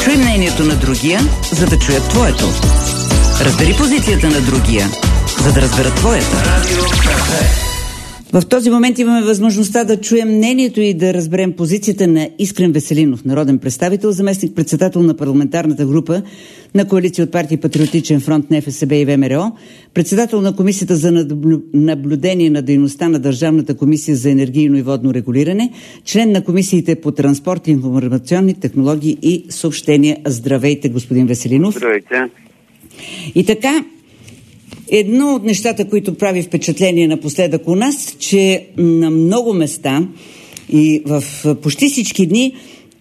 Чуй мнението на другия, за да чуят твоето. Разбери позицията на другия, за да разберат твоята. В този момент имаме възможността да чуем мнението и да разберем позицията на Искрен Веселинов, народен представител, заместник-председател на парламентарната група на коалиция от партии Патриотичен фронт, НФСБ и ВМРО, председател на Комисията за наблюдение на дейността на Държавната комисия за енергийно и водно регулиране, член на комисиите по транспорт, информационни технологии и съобщения. Здравейте, господин Веселинов. Здравейте. И така, едно от нещата, които прави впечатление напоследък у нас, че на много места и в почти всички дни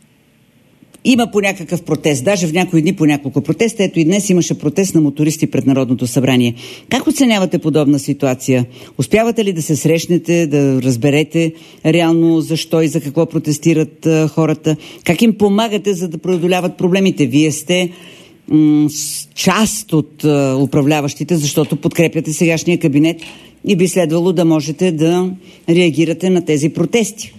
има по някакъв протест. Даже в някои дни по няколко протеста. Ето и днес имаше протест на мотористи пред Народното събрание. Как оценявате подобна ситуация? Успявате ли да се срещнете, да разберете реално защо и за какво протестират хората? Как им помагате, за да преодоляват проблемите? Вие сте част от управляващите, защото подкрепяте сегашния кабинет и би следвало да можете да реагирате на тези протести.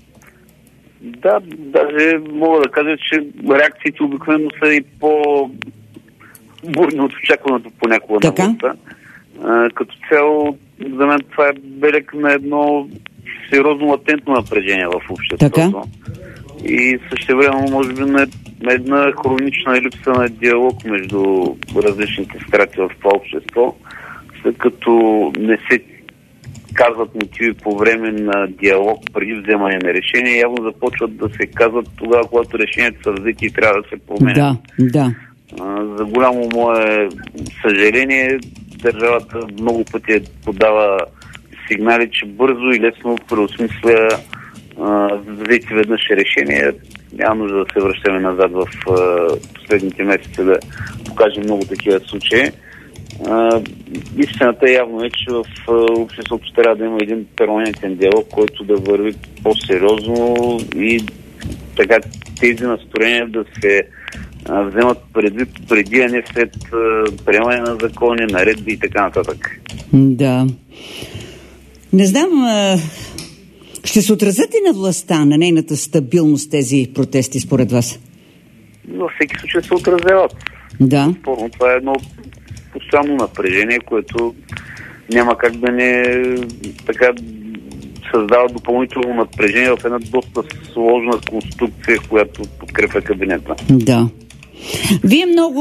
Да, даже мога да кажа, че реакциите обикновено са и по-бурни от очакваното понякога на властта. Като цяло, за мен това е белег на едно сериозно латентно напрежение в обществото. Така? И същевременно, може би, на една хронична липса на диалог между различните страти в това общество, след като не се казват мотиви по време на диалог преди вземане на решение, явно започват да се казват тогава, когато решението са взети и трябва да се променят. Да. За голямо мое съжаление, държавата много пъти подава сигнали, че бързо и лесно преосмисля взети веднъж решение. Няма нужда да се връщаме назад в последните месеци да покажем много такива случаи. Истината явно е, че в обществото трябва да има един перманентен диалог, който да върви по-сериозно и така тези настроения да се вземат предвид преди, а не след приемане на закони, наредби и така нататък. Да. Не знам, ще се отразят и на властта, на нейната стабилност тези протести според вас? Във всеки случай се отразяват. Да. Спорно, това е едно постоянно напрежение, което няма как да не така създава допълнително напрежение в една доста сложна конструкция, която подкрепя кабинета. Да. Вие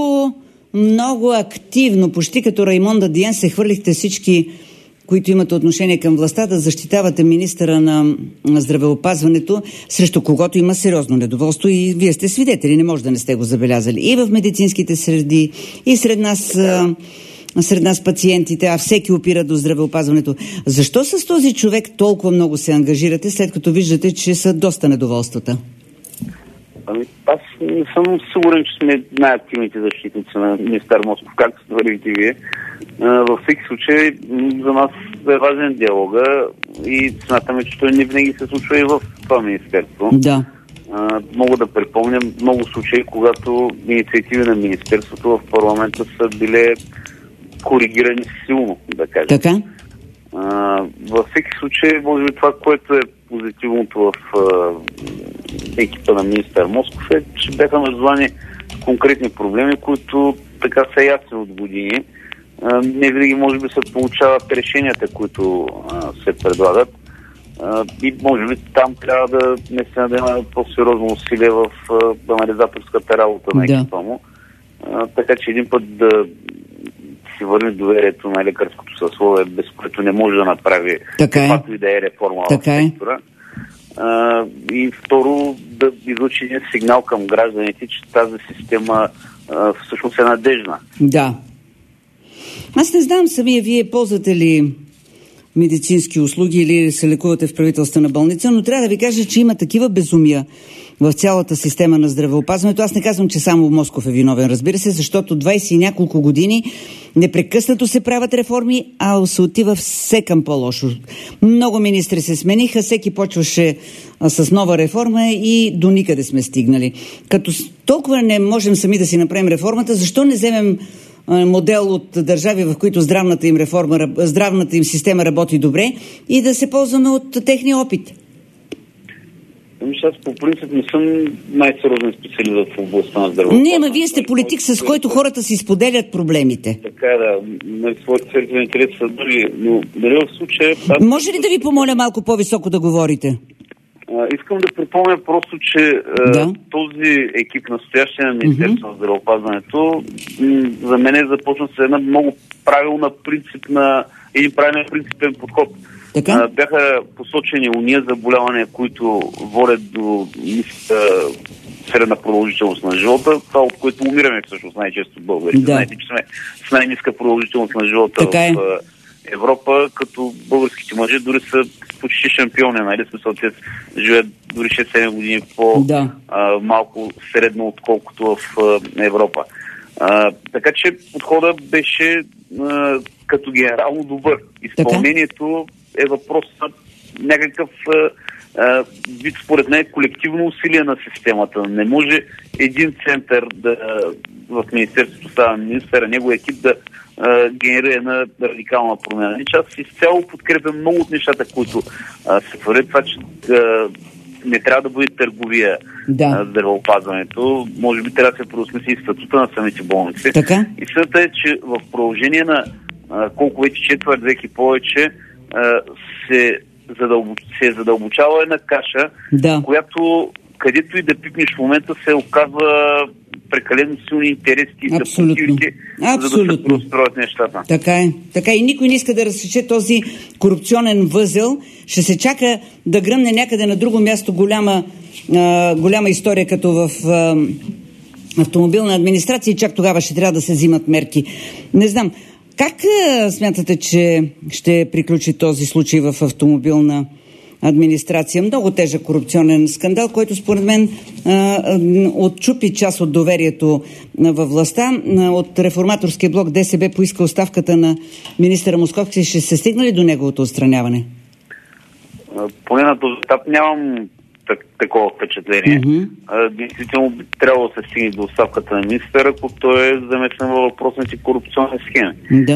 много активно, почти като Раймонда Диен, се хвърлихте всички, които имат отношение към властта, да защитавате министъра на здравеопазването, срещу когото има сериозно недоволство и вие сте свидетели, не може да не сте го забелязали. И в медицинските среди, и сред нас пациентите, а всеки опира до здравеопазването. Защо с този човек толкова много се ангажирате, след като виждате, че са доста недоволствата? Аз не съм сигурен, че сме най-активните защитници на министър Москов, както твърдите вие. Във всеки случай за нас е важен диалога и смятаме, че той не винаги се случва и в това министерство. Да. Мога да припомня много случаи, когато инициативи на министерството в парламента са били коригирани силно, да кажем. Така? Във всеки случай, може би това, което е позитивното в екипа на министър Москов е, че бяха названи конкретни проблеми, които така са ясни от години. Не винаги може би се получават решенията, които се предлагат. И може би там трябва да наистина да има по-сериозно усилие в анализаторската работа на екипа му. Така че един път да си върне доверието на лекарското съсловие, без което не може да направи каквато и да е реформа в сектора. И второ, да излучи един сигнал към гражданите, че тази система всъщност е надежна. Да. Аз не знам самия вие ползвате ли медицински услуги или се лекувате в правителствена болница, но трябва да ви кажа, че има такива безумия в цялата система на здравеопазването. Аз не казвам, че само Москов е виновен, разбира се, защото 20 и няколко години непрекъснато се правят реформи, а се отива все към по-лошо. Много министри се смениха, всеки почваше с нова реформа и до никъде сме стигнали. Като толкова не можем сами да си направим реформата, защо не вземем модел от държави, в които здравната им система работи добре и да се ползваме от техния опит? Аз по принцип не съм най-сериозен специалист в областта на здравеопазването. Не, ама вие сте политик, с който хората си споделят проблемите. Така да, своите цели интереси са други, но дали в случая... Може ли да ви помоля малко по-високо да говорите? Искам да припомня просто, че този екип, настоящия на Министерството на здравеопазването, за мен е започна с една много правилна един правилен принципен подход. Така? Бяха посочени уния заболявания, които водят до ниска средна продължителност на живота, това от което умираме всъщност най-често българите. Да. Знаете, че сме с най-ниска продължителност на живота така в Европа, като българските мъже дори са почти шампиони, нали? Смисъл, те живеят дори 6-7 години по-малко средно, отколкото в Европа. Така че подходът беше като генерално добър. Изпълнението е въпрос на някакъв вид, според мен, колективно усилие на системата. Не може един център в Министерството става министър, негов екип да генерира една радикална промяна. Аз изцяло подкрепям много от нещата, които се твърдят. Това, че не трябва да бъде търговия здравеопазването. Може би трябва да се преосмисли и статута на самите болници. Така? И същата е, че в продължение на колко вече четвърт век и повече се е задълбочава една каша, която където и да пипнеш в момента се оказва прекалено силни интереси за мотивите, за да се преустроят нещата. Така е. Така и никой не иска да разсече този корупционен възел. Ще се чака да гръмне някъде на друго място голяма история, като в автомобилна администрация, и чак тогава ще трябва да се взимат мерки. Не знам. Как смятате, че ще приключи този случай в автомобилна администрация? Много тежък корупционен скандал, който според мен отчупи част от доверието във властта. От реформаторския блок ДСБ поиска оставката на министъра Московски. Ще се стигна ли до неговото отстраняване? Поне на този етап нямам такова впечатление. Действително би трябвало да се стигне до оставката на министъра, ако той е замесен във въпросните корупционни схеми.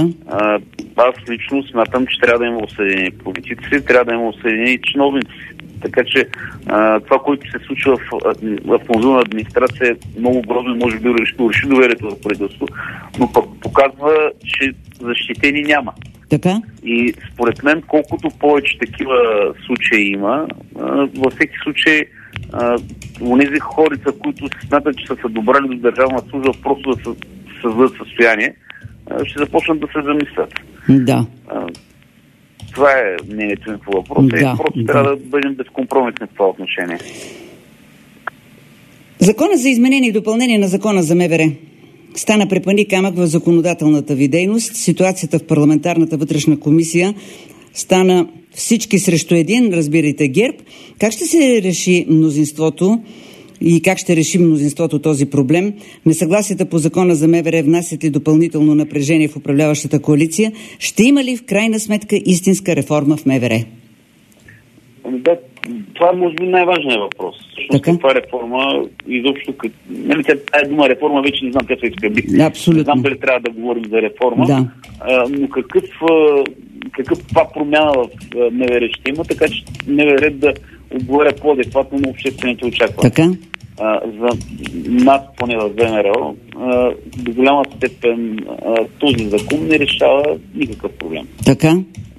Аз лично смятам, че трябва да има осъдени политици, трябва да има осъдени чиновници. Така че това, което се случва в автомобилна администрация, е много грозно, може би реши доверието в правителство, но пък показва, че защитени няма. Така? И според мен, колкото повече такива случаи има, във всеки случай онези хорица, които се смятат, че са се добрали до държавна служба, просто да създадат състояние, ще започнат да се замислят. Да. Това е мнението ми по въпроса. Просто трябва да бъдем безкомпромисни в това отношение. Закона за изменение и допълнение на Закона за МВР стана препъни камък в законодателната ви дейност. Ситуацията в парламентарната вътрешна комисия стана всички срещу един, разбирайте ГЕРБ. Как ще се реши мнозинството и как ще реши мнозинството този проблем? Несъгласията по Закона за МВР внасят ли допълнително напрежение в управляващата коалиция? Ще има ли в крайна сметка истинска реформа в МВР? Да, това е може би най-важният въпрос. Защото това реформа изобщо... Тая дума реформа вече не знам, тя се изкъби. Абсолютно. Не знам дали трябва да говорим за реформа, но каква промяна в МВР ще има, така че МВР да отговоря по-адекватно на обществените очаквания. Така? За нас, поне в ВМРО, до голяма степен този закон не решава никакъв проблем. Така?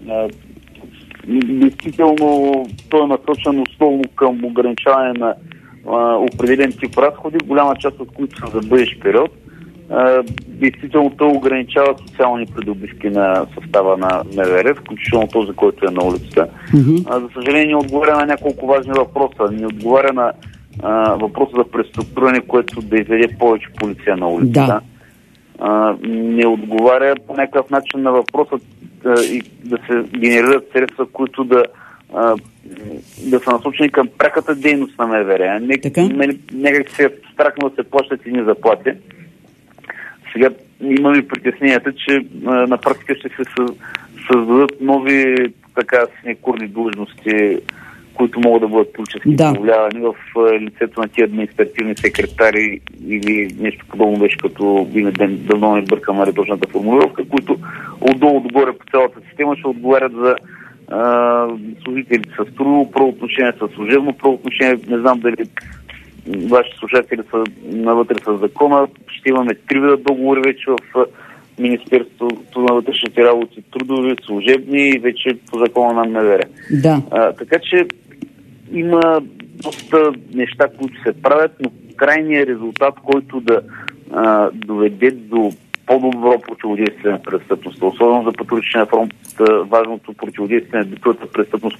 Действително, той е насочен основно към ограничаване на определен тип разходи, голяма част от които са за бъдещ период. Действително, той ограничава социални придобивки на състава на МВР, включително този, който е на улицата. За съжаление, не отговаря на няколко важни въпроса. Не отговаря на въпроса за преструктуриране, което да изведе повече полиция на улицата. Не отговаря по някакъв начин на въпроса и да се генерират средства, които да са насочени към пряката дейност на МВР. Някак се страхно да се плащат едни заплати. Сега имаме притесненията, че на практика ще се създадат нови синекурни длъжности, които могат да бъдат политически повлиявани в лицето на тия административни секретари или нещо подобно беше, като давно не бъркам точната формулировка, които отдолу догоре по цялата система ще отговарят за служителите с трудово правоотношение, с служебно правоотношение. Не знам дали вашите слушатели са навътре с закона. Ще имаме 3 вида договори вече в Министерството на вътрешните работи, трудови, служебни и вече по закона на МВР. Да. Така че има доста неща, които се правят, но крайният резултат, който да доведе до по-добро противодействие на престъпността, особено за патруличния фронт, важното противодействие на битовата престъпност,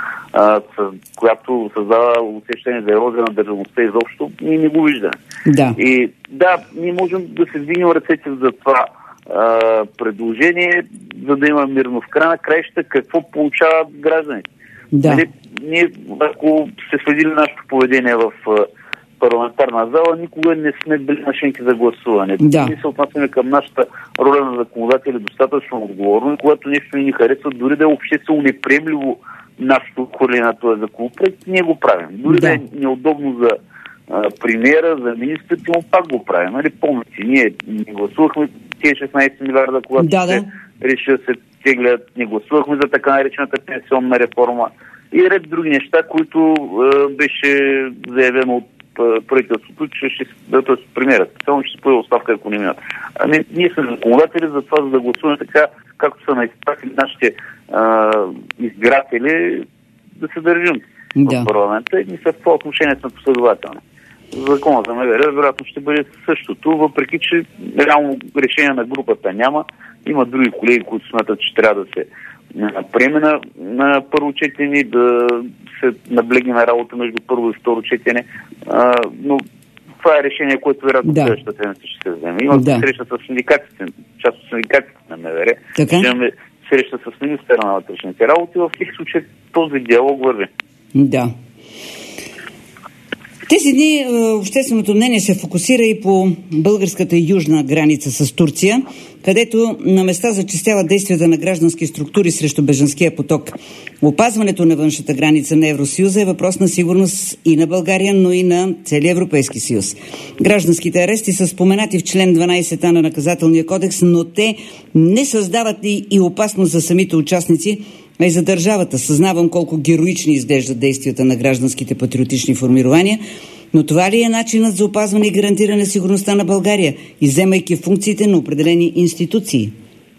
която създава усещане за ерозия на държавността изобщо, ние не го виждаме. Да. И да, ние можем да се вдигнем ръцете за това предложение, за да има мирно. В края на краищата какво получават гражданите. Да. Ние, ако сте следили нашето поведение в парламентарна зала, никога не сме били машинки за гласуване. Да. Ние се отнасяме към нашата роля на законодатели достатъчно отговорно и когато нещо ни харесва, дори да е обществено неприемливо нашето хвърляне на този законопроект, ние го правим. Дори да е неудобно за премиера, за министрите, но пак го правим. Нали, помните, ние не гласувахме тези 16 милиарда, когато се реши да се теглят, не гласувахме за така наречената пенсионна реформа и ред други неща, които беше заявено от правителството, че т.е. премиерът специално ще се появи оставка, ако не минат. Ние сме законодатели за това, за да гласуваме така, както са наизпратили нашите избиратели, да се държим в парламента и мисля, в това отношение сме последователни. Закона за МВР вероятно ще бъде същото, въпреки че реално решение на групата няма. Има други колеги, които смятат, че трябва да се приеме на първо четене, да се наблегне на работа между първо и второ четене. Но това е решение, което вероятно следващата седмица ще се вземе. Има среща с синдикатите, част от синдикатите на МВР. Ще имаме среща с министъра на вътрешните работи. В всеки случай този диалог върви. Да. Тези дни общественото мнение се фокусира и по българската южна граница с Турция, където на места зачестяват действията на граждански структури срещу бежанския поток. Опазването на външната граница на Евросъюза е въпрос на сигурност и на България, но и на целия Европейски съюз. Гражданските арести са споменати в член 12 на Наказателния кодекс, но те не създават и опасност за самите участници, а и за държавата. Съзнавам колко героични изглеждат действията на гражданските патриотични формирования, но това ли е начинът за опазване и гарантиране сигурността на България, изземайки функциите на определени институции?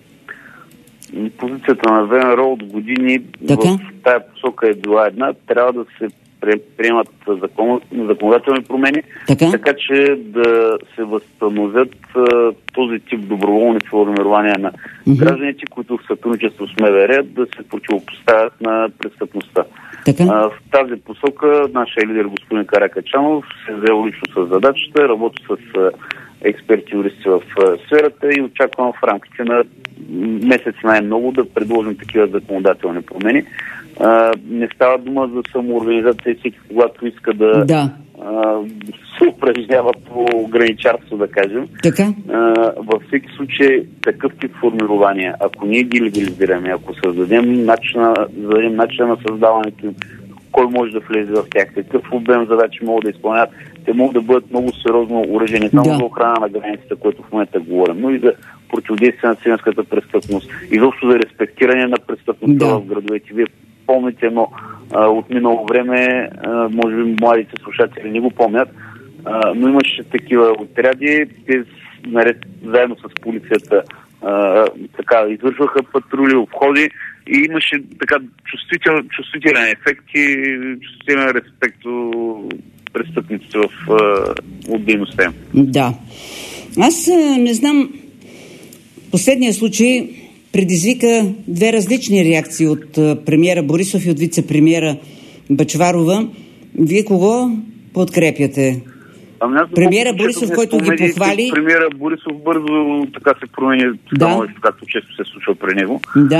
Позицията на ВМРО от години в тая посока е била една. Трябва да се приемат законодателни промени, така че да се възстановят този тип доброволни формирования на гражданите, които в сътрудничество с МВР да се противопоставят на престъпността. В тази посока нашия лидер господин Каракачанов се взел лично с задачата, работи с експерти-юристи в сферата и очаквам в рамките на месец най-много да предложим такива законодателни промени. Не става дума за самоорганизация, всеки когато иска да се упражнява по граничарство, да кажем. Във всеки случай такъв тип формирования, ако ние ги легализираме, ако създадем начина на създаването им, кой може да влезе в тях, какъв обем задачи могат да изпълняват, те могат да бъдат много сериозно уредени само за охрана на границата, което в момента говорим, но и за противодействие на циганската престъпност, изобщо за респектиране на престъпността в градовете. Вие помните, но от минало време, може би младите слушатели не го помнят, но имаше такива отряди, те заедно с полицията извършваха патрули, обходи и имаше така чувствителен ефект и чувствителен респект престъпниците от дейността им. Да. Аз не знам, последния случай предизвика две различни реакции от премиера Борисов и от вице-премиера Бъчварова. Вие кого подкрепяте? Премиера Борисов, който ги похвали... Премиера Борисов бързо така се промени становище, както често се случва при него.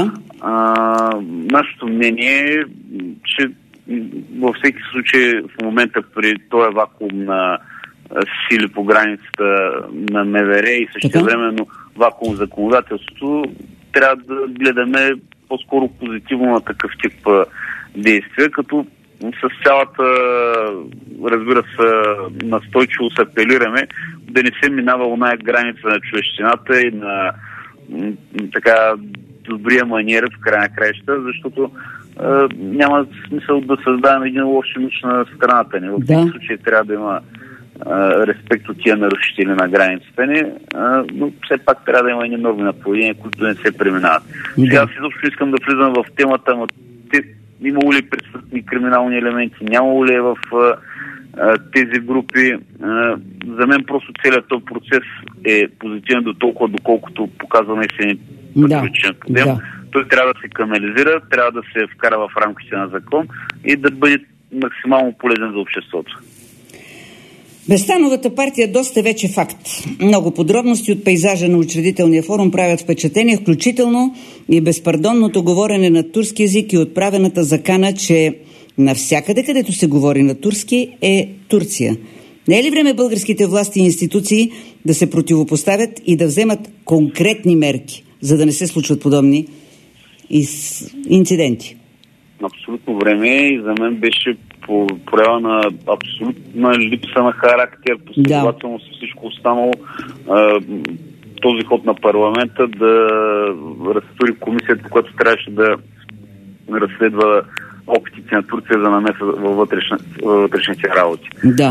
Нашето мнение е, че във всеки случай в момента при този вакуум на сили по границата на МВР и същевременно вакуум в законодателството, трябва да гледаме по-скоро позитивно на такъв тип действия, като с цялата, разбира се, настойчиво се апелираме да не се минава оная граница на човещината и на така добрия маниер в края на краища, защото няма смисъл да създаваме един лош имидж на страната ни. В този случай трябва да има респект от тия нарушители на границите ни, но все пак трябва да има едни норми на поведение, които не се преминават. Сега аз изобщо искам да влизам в темата, но имало ли престъпни криминални елементи, нямало ли в тези групи. За мен просто целият този процес е позитивен до толкова, доколкото показва наистина патриотичен подем. Той трябва да се канализира, трябва да се вкара в рамките на закон и да бъде максимално полезен за обществото. Бестановата партия доста вече факт. Много подробности от пейзажа на учредителния форум правят впечатление, включително и безпардонното говорене на турски език и отправената закана, че навсякъде, където се говори на турски, е Турция. Не е ли време българските власти и институции да се противопоставят и да вземат конкретни мерки, за да не се случват подобни инциденти? Абсолютно време и за мен беше проява на абсолютна липса на характер, последователно с всичко останало. Този ход на парламента да разтури комисията, която трябваше да разследва опитите на Турция за намеса във вътрешните работи.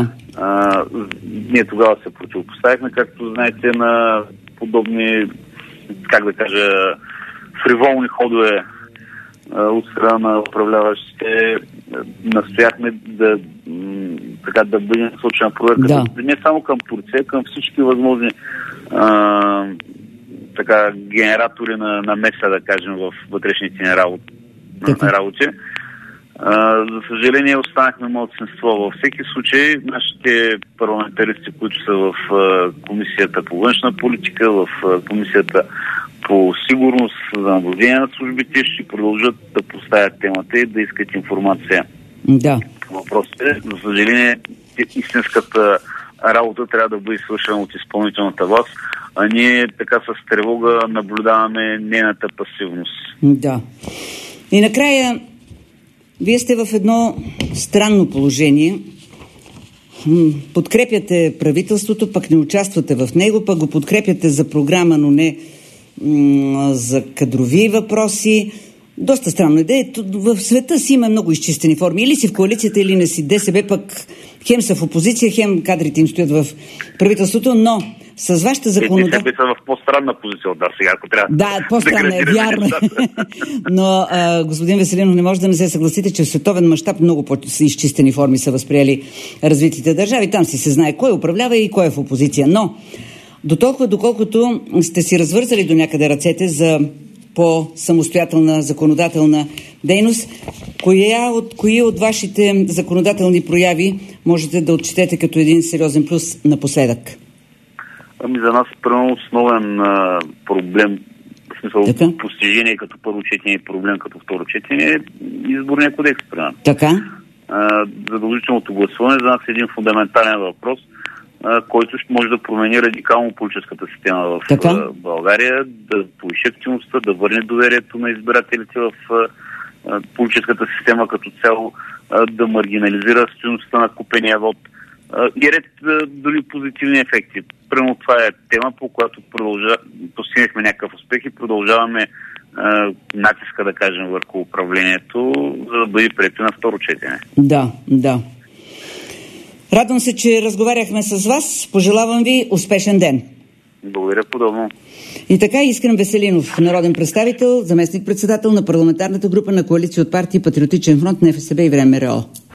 Ние тогава се противопоставихме, както знаете, на подобни, как да кажа, фриволни ходове от страна на управляващите. Настояхме да бъде насочена проверка не само към Турция, към всички възможни генератори на намеса, да кажем, в вътрешните ни работи. За съжаление останахме малцинство. Във всеки случай нашите парламентаристи, които са в Комисията по външна политика, в Комисията по сигурност за наблюдение на службите, ще продължат да поставят темата и да искат информация по въпросите. За съжаление, истинската работа трябва да бъде свършена от изпълнителната власт, а ние така с тревога наблюдаваме нейната пасивност. И накрая, вие сте в едно странно положение. Подкрепяте правителството, пък не участвате в него, пък го подкрепяте за програма, но не за кадрови въпроси. Доста странно идея. В света си има много изчистени форми. Или си в коалицията, или не си. ДСБ пък хем са в опозиция, хем кадрите им стоят в правителството, но с вашата законодателство... ДСБ са в по-странна позиция от сега, ако трябва. По-странна е, вярно. Но, господин Веселинов, не може да не се съгласите, че в световен мащаб много по-изчистени форми са възприели развитите държави. Там си се знае кой управлява и кой е в опозиция. Но дотолкова, доколкото сте си развързали до някъде ръцете за по-самостоятелна законодателна дейност, кои от вашите законодателни прояви можете да отчетете като един сериозен плюс напоследък? За нас основен проблем, в смисъл постижение като първо четене и проблем като второ четене е изборния кодекс. Задължителното гласуване за нас е един фундаментален въпрос, който ще може да промени радикално политическата система в България, да повиши активността, да върне доверието на избирателите в политическата система като цяло, да маргинализира стойността на купения вод и ред дори позитивни ефекти. Примерно това е тема, по която постигнахме някакъв успех и продължаваме натиска, да кажем, върху управлението, за да бъде прието на второ четене. Радвам се, че разговаряхме с вас. Пожелавам ви успешен ден. Благодаря подобно. И така, Искрен Веселинов, народен представител, заместник-председател на парламентарната група на коалиция от партии Патриотичен фронт, НФСБ и ВМРО.